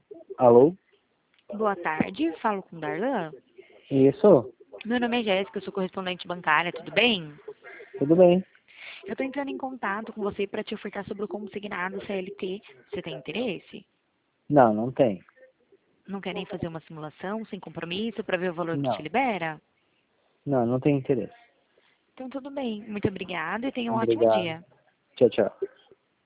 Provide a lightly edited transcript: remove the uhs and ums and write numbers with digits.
Alô? Boa tarde, falo com Darlan. Isso? Meu nome é Jéssica, eu sou correspondente bancária, tudo bem? Tudo bem? Eu estou entrando em contato com você para te ofertar sobre o consignado CLT. Você tem interesse? Não, não tem. Não quer nem fazer uma simulação sem compromisso para ver o valor que te Não. libera? Não, não tem interesse. Então tudo bem, muito obrigada e tenha um ótimo Obrigado. dia. Tchau, tchau.